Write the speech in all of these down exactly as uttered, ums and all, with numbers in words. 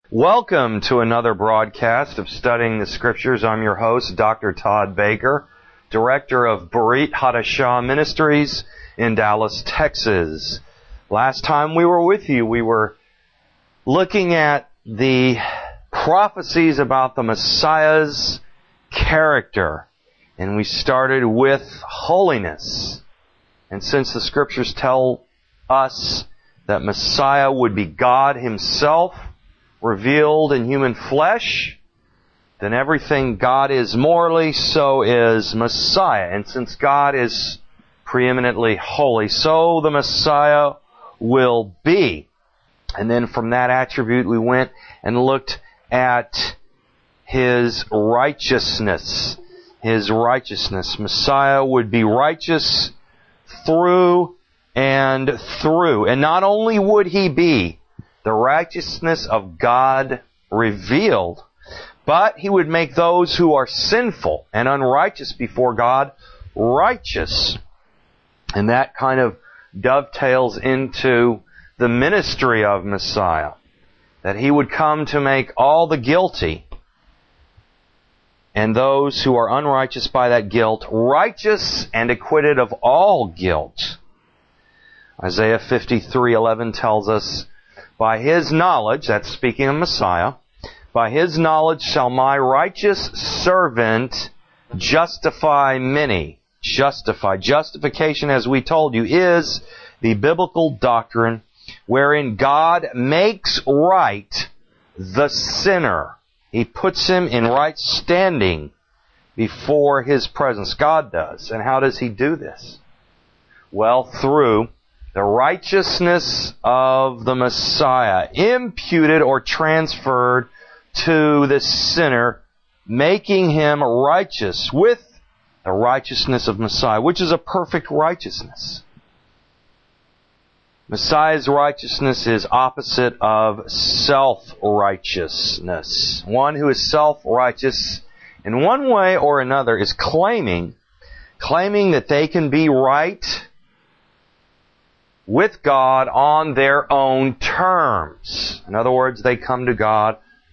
Welcome to another broadcast of Studying the Scriptures. I'm your host, Doctor Todd Baker, Director of Berit Hadashah Ministries in Dallas, Texas. Last time we were with you, we were looking at the prophecies about the Messiah's character, and we started with holiness. And since the Scriptures tell us that Messiah would be God Himself, revealed in human flesh, then everything God is morally, so is Messiah. And since God is preeminently holy, so the Messiah will be. And then from that attribute we went and looked at His righteousness. His righteousness. Messiah would be righteous through and through. And not only would He be the righteousness of God revealed, but He would make those who are sinful and unrighteous before God righteous. And that kind of dovetails into the ministry of Messiah, that He would come to make all the guilty and those who are unrighteous by that guilt righteous and acquitted of all guilt. Isaiah fifty-three eleven tells us, by His knowledge, that's speaking of Messiah, by His knowledge shall my righteous servant justify many. Justify. Justification, as we told you, is the biblical doctrine wherein God makes right the sinner. He puts him in right standing before His presence. God does. And how does He do this? Well, through the righteousness of the Messiah, imputed or transferred to the sinner, making him righteous with the righteousness of Messiah, which is a perfect righteousness. Messiah's righteousness is opposite of self-righteousness. One who is self-righteous in one way or another is claiming, claiming that they can be right with God on their own terms. In other words, they come to God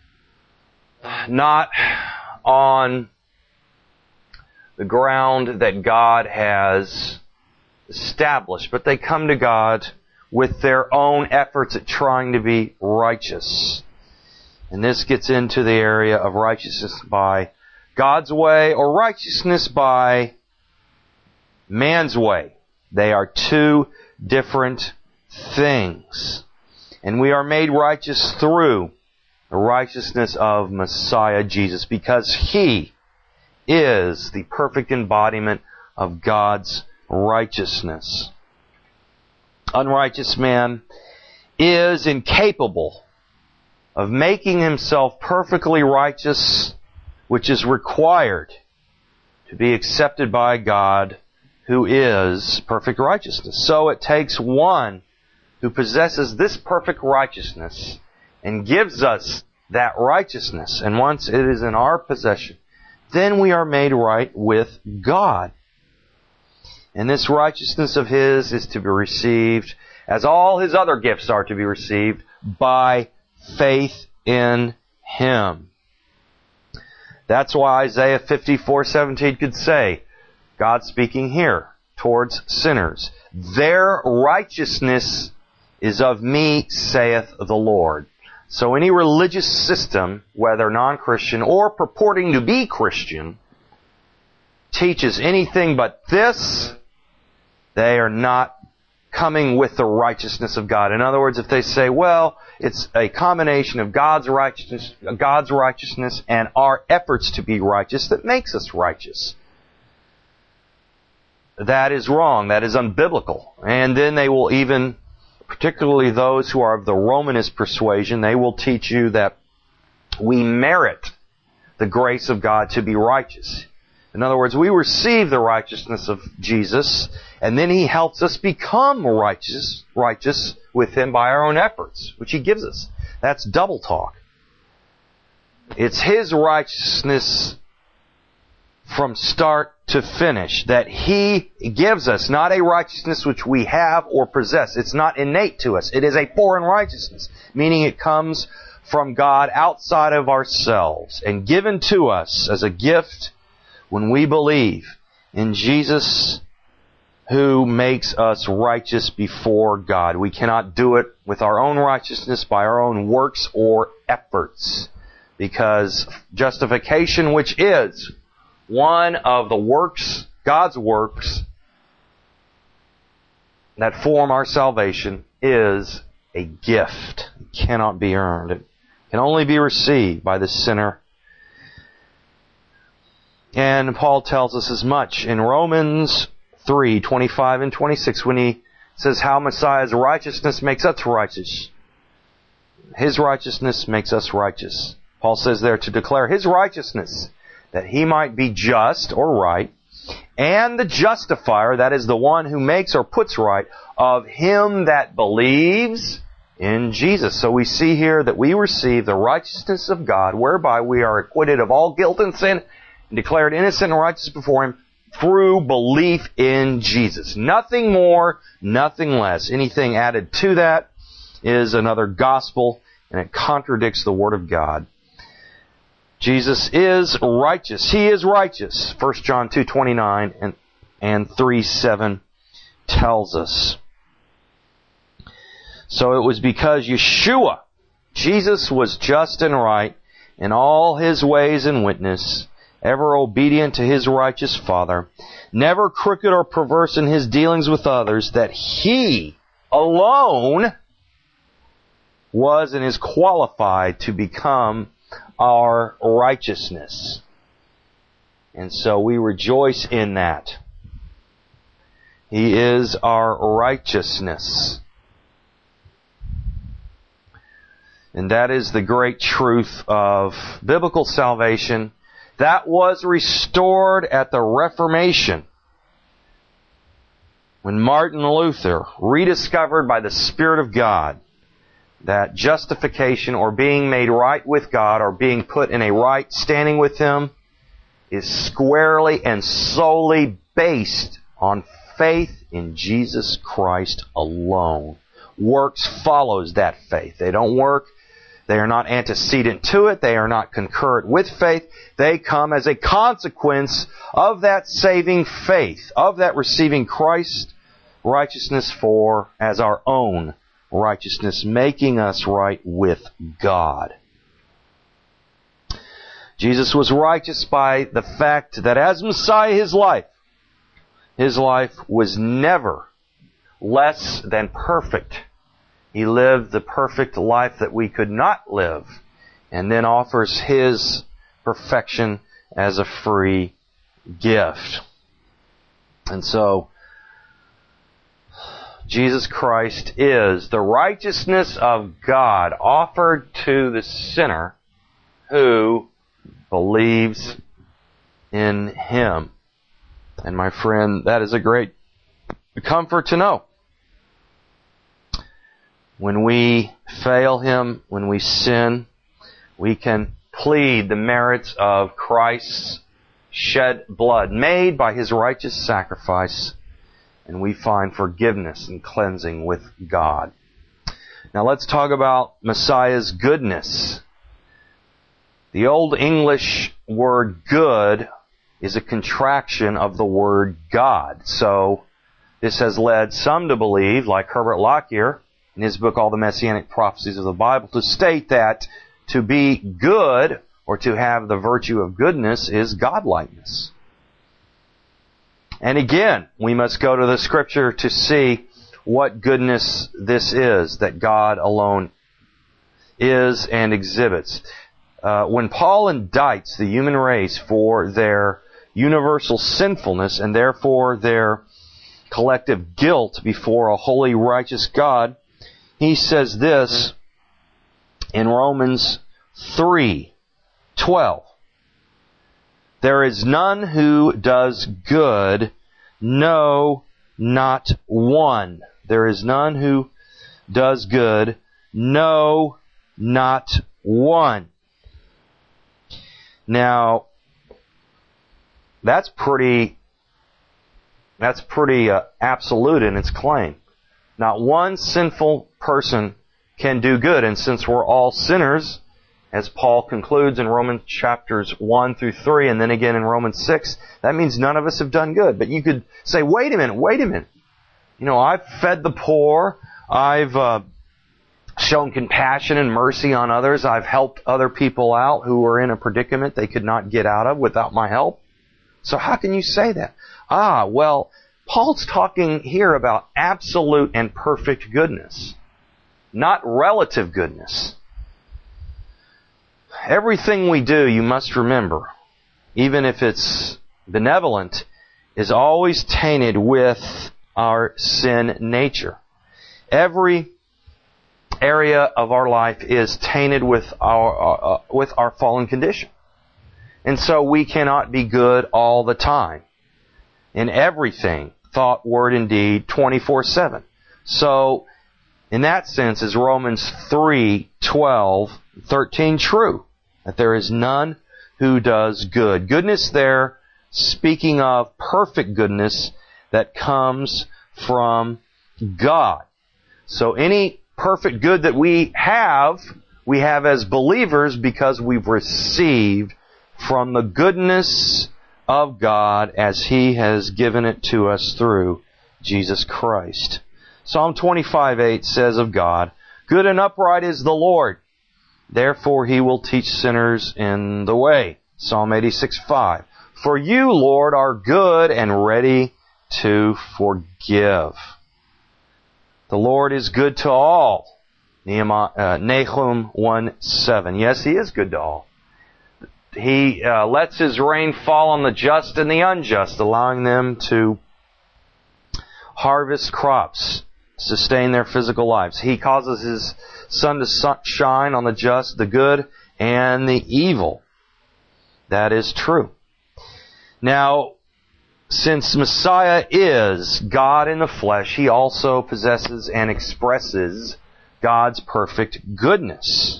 not on the ground that God has established, but they come to God with their own efforts at trying to be righteous. And this gets into the area of righteousness by God's way or righteousness by man's way. They are two different things. And we are made righteous through the righteousness of Messiah Jesus, because He is the perfect embodiment of God's righteousness. Unrighteous man is incapable of making himself perfectly righteous, which is required to be accepted by God, who is perfect righteousness. So it takes one who possesses this perfect righteousness and gives us that righteousness. And once it is in our possession, then we are made right with God. And this righteousness of His is to be received, as all His other gifts are to be received, by faith in Him. That's why Isaiah fifty-four seventeen could say, God speaking here towards sinners, their righteousness is of me, saith the Lord. So any religious system, whether non-Christian or purporting to be Christian, teaches anything but this, they are not coming with the righteousness of God. In other words, if they say, well, it's a combination of God's righteousness, God's righteousness and our efforts to be righteous that makes us righteous, that is wrong. That is unbiblical. And then they will even, particularly those who are of the Romanist persuasion, they will teach you that we merit the grace of God to be righteous. In other words, we receive the righteousness of Jesus, and then He helps us become righteous, righteous with Him by our own efforts, which He gives us. That's double talk. It's His righteousness from start to finish, that He gives us not a righteousness which we have or possess. It's not innate to us. It is a foreign righteousness, meaning it comes from God outside of ourselves and given to us as a gift when we believe in Jesus, who makes us righteous before God. We cannot do it with our own righteousness, by our own works or efforts, because justification, which is one of the works, God's works, that form our salvation, is a gift. It cannot be earned. It can only be received by the sinner. And Paul tells us as much in Romans three, twenty-five and twenty-six, when he says how Messiah's righteousness makes us righteous. His righteousness makes us righteous. Paul says there to declare His righteousness, that He might be just or right, and the justifier, that is the one who makes or puts right, of him that believes in Jesus. So we see here that we receive the righteousness of God, whereby we are acquitted of all guilt and sin, and declared innocent and righteous before Him, through belief in Jesus. Nothing more, nothing less. Anything added to that is another gospel, and it contradicts the Word of God. Jesus is righteous. He is righteous. First John two twenty-nine and, and three seven tells us. So it was because Yeshua, Jesus, was just and right in all His ways and witness, ever obedient to His righteous Father, never crooked or perverse in His dealings with others, that He alone was and is qualified to become our righteousness. And so we rejoice in that. He is our righteousness. And that is the great truth of biblical salvation. That was restored at the Reformation, when Martin Luther rediscovered by the Spirit of God that justification, or being made right with God, or being put in a right standing with Him, is squarely and solely based on faith in Jesus Christ alone. Works follows that faith. They don't work. They are not antecedent to it. They are not concurrent with faith. They come as a consequence of that saving faith, of that receiving Christ's righteousness for as our own righteousness, making us right with God. Jesus was righteous by the fact that as Messiah, His life, His life was never less than perfect. He lived the perfect life that we could not live, and then offers His perfection as a free gift. And so, Jesus Christ is the righteousness of God offered to the sinner who believes in Him. And my friend, that is a great comfort to know. When we fail Him, when we sin, we can plead the merits of Christ's shed blood, made by His righteous sacrifice, and we find forgiveness and cleansing with God. Now let's talk about Messiah's goodness. The Old English word good is a contraction of the word God. So this has led some to believe, like Herbert Lockyer, in his book, All the Messianic Prophecies of the Bible, to state that to be good, or to have the virtue of goodness, is godlikeness. And again, we must go to the Scripture to see what goodness this is that God alone is and exhibits. Uh, when Paul indicts the human race for their universal sinfulness and therefore their collective guilt before a holy, righteous God, he says this in Romans three twelve. There is none who does good, no, not one. There is none who does good, no, not one. Now, that's pretty, that's pretty uh, absolute in its claim. Not one sinful person can do good, and since we're all sinners, as Paul concludes in Romans chapters one through three, and then again in Romans six, that means none of us have done good. But you could say, wait a minute, wait a minute. You know, I've fed the poor, I've uh, shown compassion and mercy on others, I've helped other people out who were in a predicament they could not get out of without my help. So how can you say that? Ah, well, Paul's talking here about absolute and perfect goodness, not relative goodness. Everything we do, you must remember, even if it's benevolent, is always tainted with our sin nature. Every area of our life is tainted with our uh, with our fallen condition. And so we cannot be good all the time. In everything, thought, word, and deed, twenty-four seven. So, in that sense, is Romans three twelve, thirteen true? That there is none who does good. Goodness there, speaking of perfect goodness that comes from God. So any perfect good that we have, we have as believers because we've received from the goodness of God as He has given it to us through Jesus Christ. Psalm twenty-five eight says of God, "Good and upright is the Lord. Therefore He will teach sinners in the way." Psalm eighty-six five. "For you, Lord, are good and ready to forgive." The Lord is good to all. Nehemiah, uh, Nahum one seven. Yes, He is good to all. He uh, lets His rain fall on the just and the unjust, allowing them to harvest crops, sustain their physical lives. He causes His sun to shine on the just, the good, and the evil. That is true. Now, since Messiah is God in the flesh, He also possesses and expresses God's perfect goodness.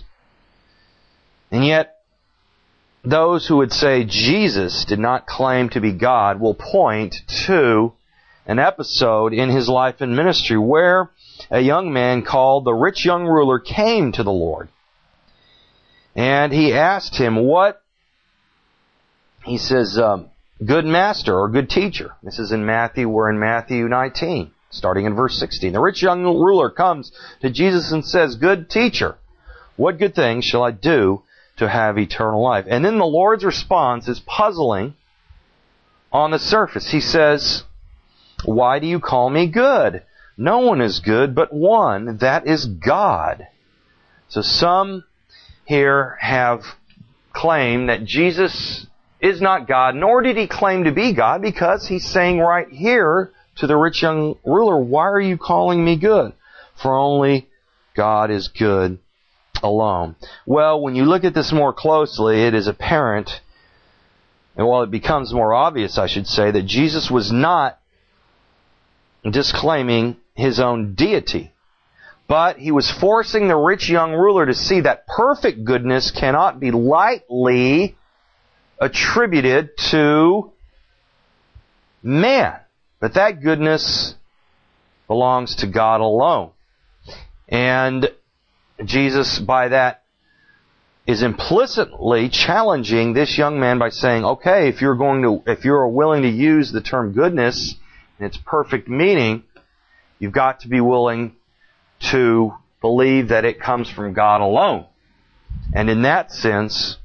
And yet, those who would say Jesus did not claim to be God will point to an episode in His life and ministry where a young man called the rich young ruler came to the Lord. And he asked Him, what? He says, um, good master or good teacher. This is in Matthew, we're in Matthew nineteen, starting in verse sixteen. The rich young ruler comes to Jesus and says, "Good teacher, what good things shall I do to have eternal life?" And then the Lord's response is puzzling on the surface. He says, "Why do you call me good? No one is good but one, that is God." So some here have claimed that Jesus is not God, nor did He claim to be God, because He's saying right here to the rich young ruler, "Why are you calling me good? For only God is good alone." Well, when you look at this more closely, it is apparent, and while it becomes more obvious, I should say, that Jesus was not disclaiming His own deity, but He was forcing the rich young ruler to see that perfect goodness cannot be lightly attributed to man, but that goodness belongs to God alone. And Jesus, by that, is implicitly challenging this young man by saying, okay, if you're going to, if you're willing to use the term goodness in its perfect meaning, you've got to be willing to believe that it comes from God alone. And in that sense,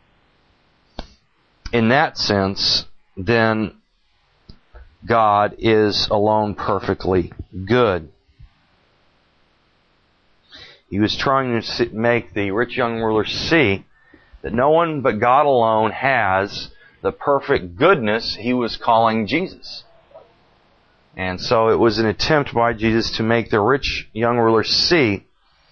in that sense, then God is alone perfectly good. He was trying to make the rich young ruler see that no one but God alone has the perfect goodness He was calling Jesus. And so it was an attempt by Jesus to make the rich young ruler see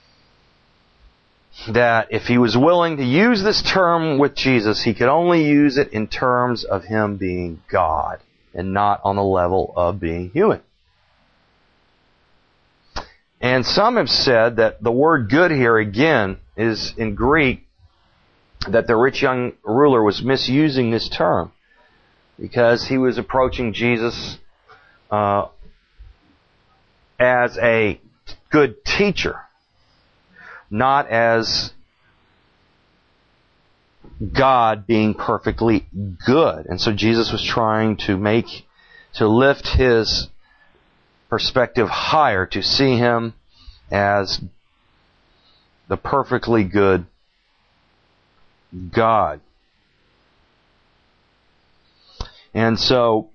that if he was willing to use this term with Jesus, he could only use it in terms of Him being God and not on the level of being human. And some have said that the word good here again is in Greek, that the rich young ruler was misusing this term. because he was approaching Jesus uh, as a good teacher, not as God being perfectly good. And so Jesus was trying to make, to lift his perspective higher, to see him as the perfectly good God. And so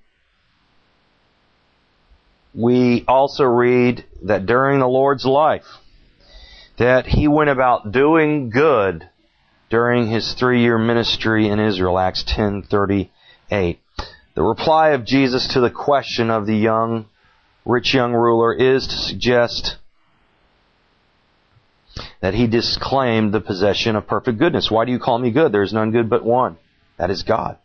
we also read that during the Lord's life, that he went about doing good during his three-year ministry in Israel, Acts ten thirty-eight. The reply of Jesus to the question of the young, rich young ruler is to suggest that he disclaimed the possession of perfect goodness. Why do you call me good? There is none good but one. That is God.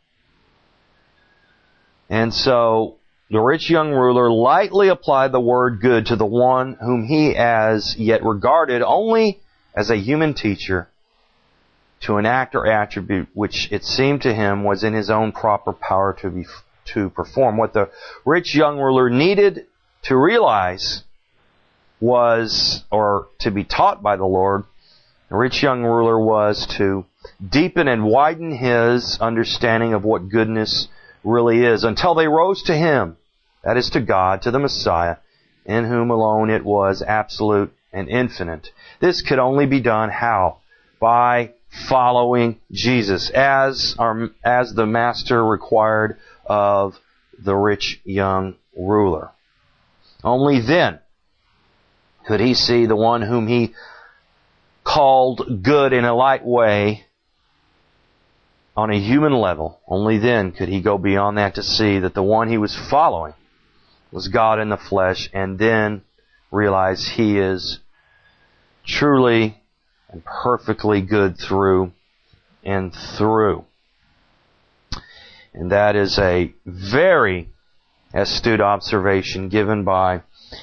And so the rich young ruler lightly applied the word good to the one whom he as yet regarded only as a human teacher, to an act or attribute which it seemed to him was in his own proper power to be to perform. What the rich young ruler needed to realize was, or to be taught by the Lord, the rich young ruler was to deepen and widen his understanding of what goodness really is, until they rose to him, that is to God, to the Messiah, in whom alone it was absolute and infinite. This could only be done how? By following Jesus, as our, as the Master required of the rich young ruler. Only then could he see the one whom he called good in a light way on a human level. Only then could he go beyond that to see that the one he was following was God in the flesh, and then realize he is truly and perfectly good through and through. And that is a very astute observation given by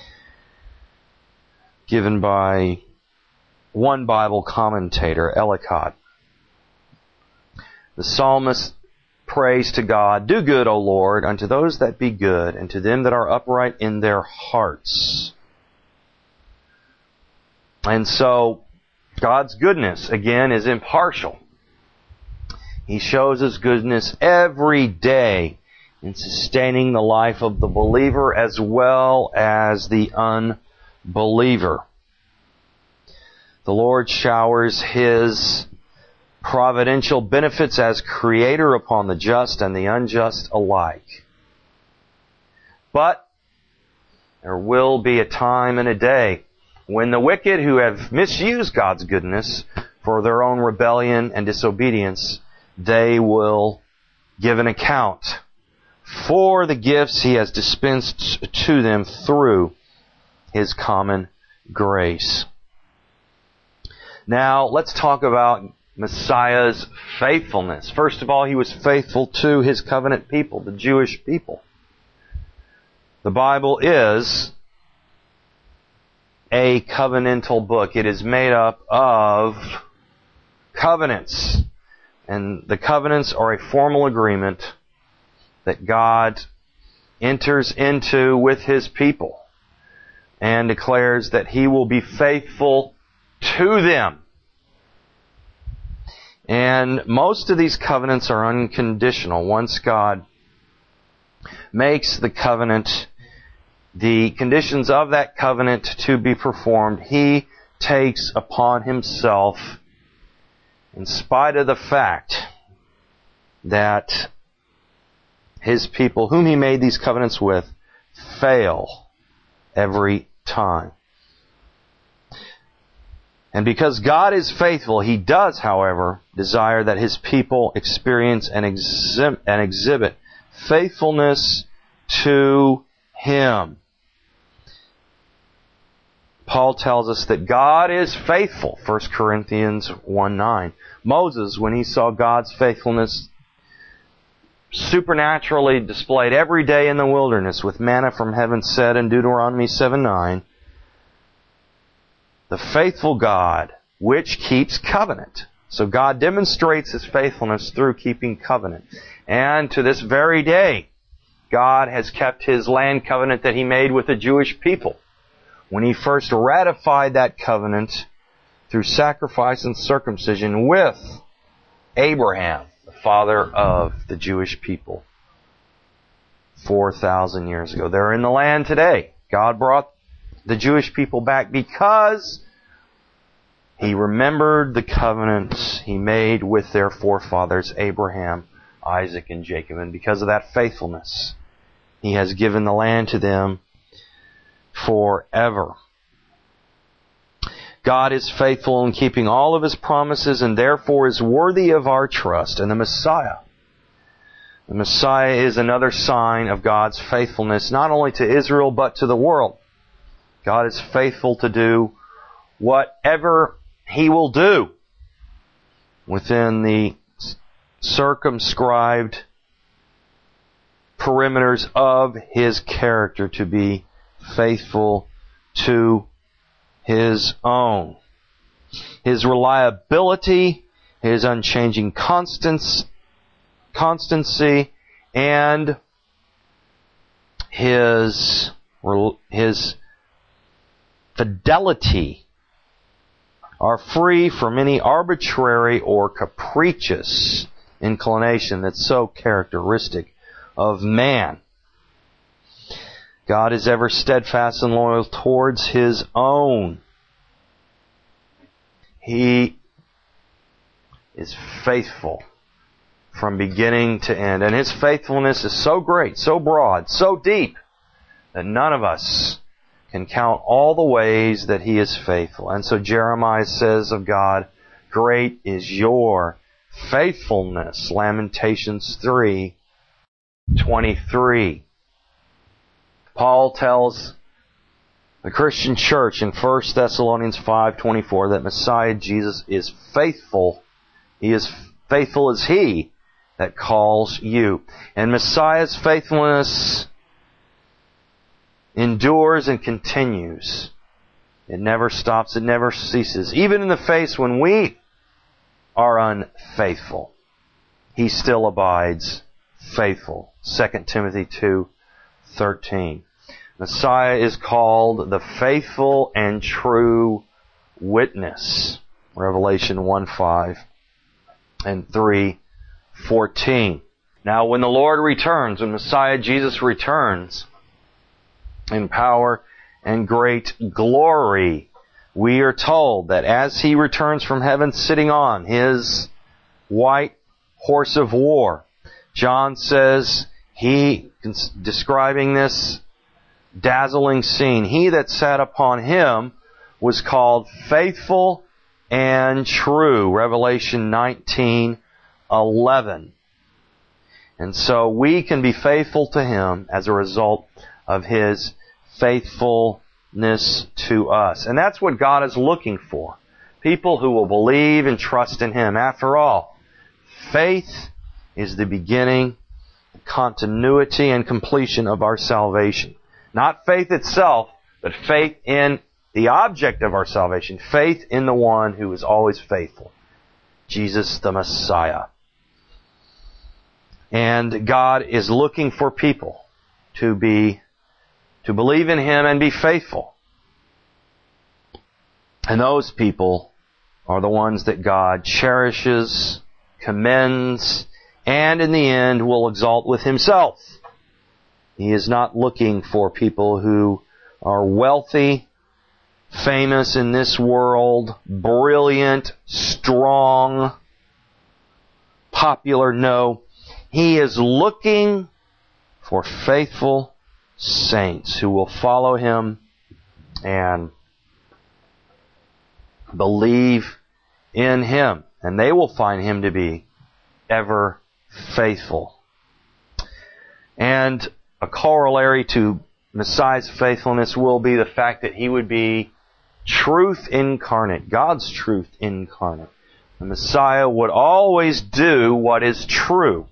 given by one Bible commentator, Ellicott. The psalmist prays to God, "Do good, O Lord, unto those that be good, and to them that are upright in their hearts." And so, God's goodness, again, is impartial. He shows His goodness every day in sustaining the life of the believer as well as the unbeliever. The Lord showers His providential benefits as Creator upon the just and the unjust alike. But there will be a time and a day when the wicked who have misused God's goodness for their own rebellion and disobedience, they will give an account for the gifts He has dispensed to them through His common grace. Now, let's talk about Messiah's faithfulness. First of all, He was faithful to His covenant people, the Jewish people. The Bible is a covenantal book. It is made up of covenants. And the covenants are a formal agreement that God enters into with His people and declares that He will be faithful to them. And most of these covenants are unconditional. Once God makes the covenant, the conditions of that covenant to be performed, He takes upon Himself, in spite of the fact that His people, whom He made these covenants with, fail every time. And because God is faithful, He does, however, desire that His people experience and exhibit, and exhibit faithfulness to Him. Paul tells us that God is faithful, First Corinthians one nine. Moses, when he saw God's faithfulness supernaturally displayed every day in the wilderness with manna from heaven, said in Deuteronomy seven nine, "The faithful God, which keeps covenant So God demonstrates His faithfulness through keeping covenant. And to this very day, God has kept His land covenant that He made with the Jewish people when He first ratified that covenant through sacrifice and circumcision with Abraham, the father of the Jewish people, four thousand years ago. They're in the land today. God brought the Jewish people back because He remembered the covenants He made with their forefathers, Abraham, Isaac, and Jacob. And because of that faithfulness, He has given the land to them forever. God is faithful in keeping all of His promises and therefore is worthy of our trust. And the Messiah, the Messiah is another sign of God's faithfulness, not only to Israel but to the world. God is faithful to do whatever He will do within the circumscribed perimeters of His character, to be faithful to His own. His reliability, His unchanging constance, constancy, and His, His fidelity are free from any arbitrary or capricious inclination that's so characteristic of man. God is ever steadfast and loyal towards His own. He is faithful from beginning to end. And His faithfulness is so great, so broad, so deep, that none of us can count all the ways that He is faithful. And so Jeremiah says of God, "Great is your faithfulness." Lamentations three twenty-three. Paul tells the Christian church in First Thessalonians five twenty-four that Messiah Jesus is faithful. He is faithful as He that calls you. And Messiah's faithfulness endures and continues. It never stops. It never ceases. Even in the face when we are unfaithful, He still abides faithful. Second Timothy two thirteen. Messiah is called the faithful and true witness. Revelation one five and three fourteen. Now when the Lord returns, when Messiah Jesus returns in power and great glory, we are told that as He returns from heaven sitting on His white horse of war, John says, he, describing this dazzling scene, He that sat upon Him was called faithful and true. Revelation nineteen eleven. And so we can be faithful to Him as a result of His faithfulness to us. And that's what God is looking for. People who will believe and trust in Him. After all, faith is the beginning, continuity, and completion of our salvation. Not faith itself, but faith in the object of our salvation. Faith in the one who is always faithful. Jesus the Messiah. And God is looking for people to be, to believe in Him and be faithful. And those people are the ones that God cherishes, commends, and in the end will exalt with Himself. He is not looking for people who are wealthy, famous in this world, brilliant, strong, popular. No. He is looking for faithful saints who will follow Him and believe in Him. And they will find Him to be ever faithful. And a corollary to Messiah's faithfulness will be the fact that He would be truth incarnate, God's truth incarnate. The Messiah would always do what is true.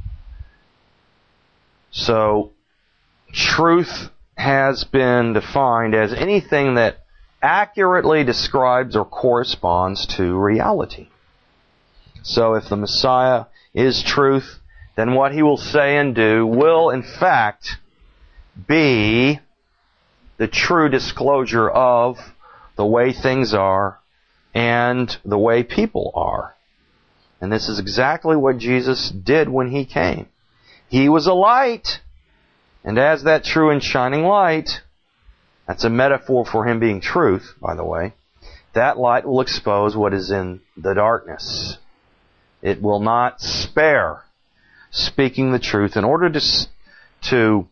So, truth has been defined as anything that accurately describes or corresponds to reality. So if the Messiah is truth, then what He will say and do will, in fact, be the true disclosure of the way things are and the way people are. And this is exactly what Jesus did when He came. He was a light, and as that true and shining light, that's a metaphor for Him being truth, by the way, that light will expose what is in the darkness. It will not spare speaking the truth in order to, to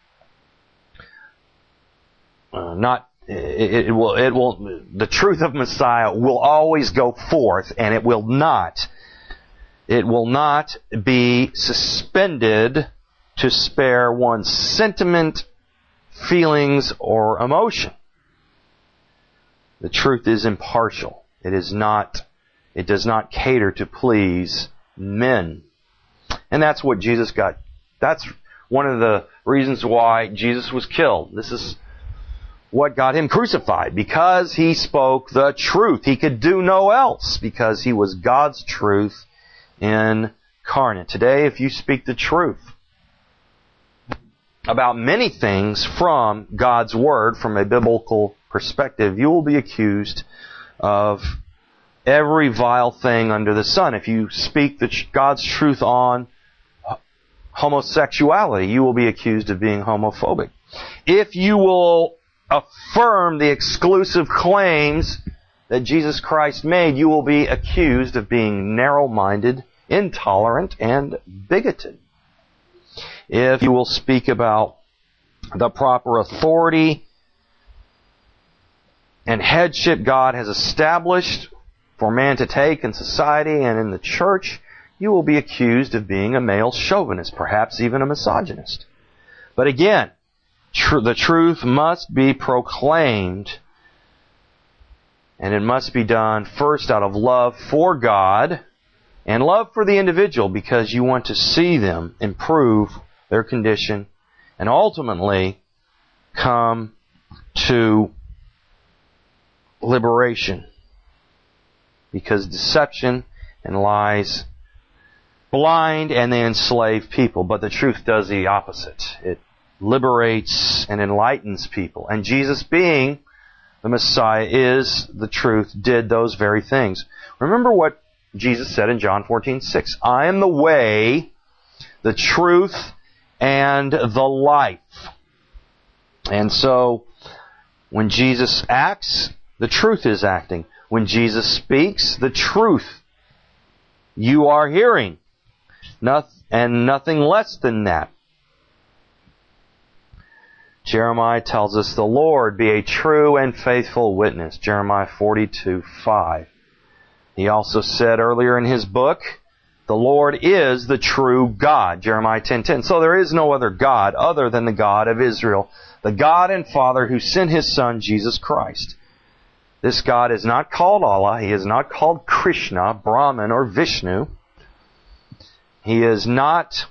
uh, not, it, it will, it will, the truth of Messiah will always go forth, and it will not, it will not be suspended to spare one's sentiment, feelings, or emotion. The truth is impartial. It is not, it does not cater to please men. And that's what Jesus got. That's one of the reasons why Jesus was killed. This is what got Him crucified, because He spoke the truth. He could do no else, because He was God's truth incarnate. Today, if you speak the truth about many things from God's Word, from a biblical perspective, you will be accused of every vile thing under the sun. If you speak the, God's truth on homosexuality, you will be accused of being homophobic. If you will affirm the exclusive claims that Jesus Christ made, you will be accused of being narrow-minded, intolerant, and bigoted. If you will speak about the proper authority and headship God has established for man to take in society and in the church, you will be accused of being a male chauvinist, perhaps even a misogynist. But again, tr- the truth must be proclaimed, and it must be done first out of love for God and love for the individual, because you want to see them improve their condition and ultimately come to liberation. Because deception and lies blind and they enslave people, but the truth does the opposite. It liberates and enlightens people. And Jesus, being the Messiah, is the truth, did those very things. Remember what Jesus said in John fourteen six. I am the way, the truth, and the life. And so, when Jesus acts, the truth is acting. When Jesus speaks, the truth you are hearing. Noth- and nothing less than that. Jeremiah tells us, the Lord be a true and faithful witness. Jeremiah forty-two five. He also said earlier in his book, the Lord is the true God. Jeremiah ten ten. So there is no other God other than the God of Israel, the God and Father who sent His Son, Jesus Christ. This God is not called Allah. He is not called Krishna, Brahman, or Vishnu. He is not,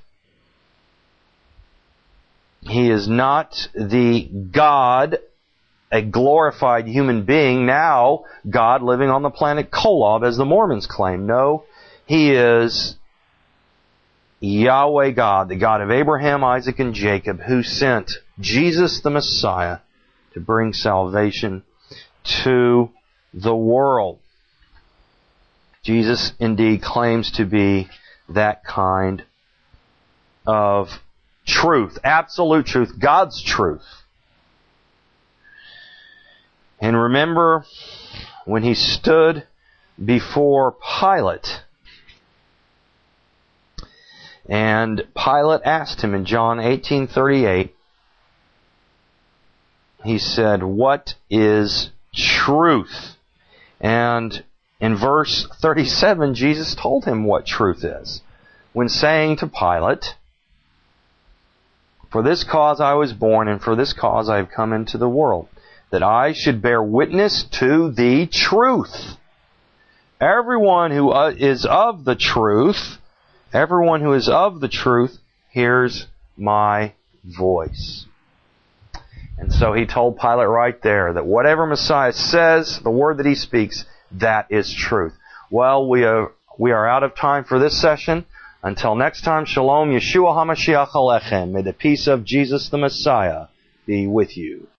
He is not the God, a glorified human being, now God living on the planet Kolob, as the Mormons claim. No, He is Yahweh God, the God of Abraham, Isaac, and Jacob, who sent Jesus the Messiah to bring salvation to the world. Jesus indeed claims to be that kind of truth, absolute truth, God's truth. And remember when He stood before Pilate, and Pilate asked Him in John eighteen thirty-eight, He said, what is truth? And in verse thirty-seven, Jesus told him what truth is, when saying to Pilate, for this cause I was born, and for this cause I have come into the world, that I should bear witness to the truth. Everyone who is of the truth, everyone who is of the truth hears my voice. And so He told Pilate right there that whatever Messiah says, the word that He speaks, that is truth. Well, we are We are out of time for this session. Until next time, Shalom, Yeshua HaMashiach Alechem. May the peace of Jesus the Messiah be with you.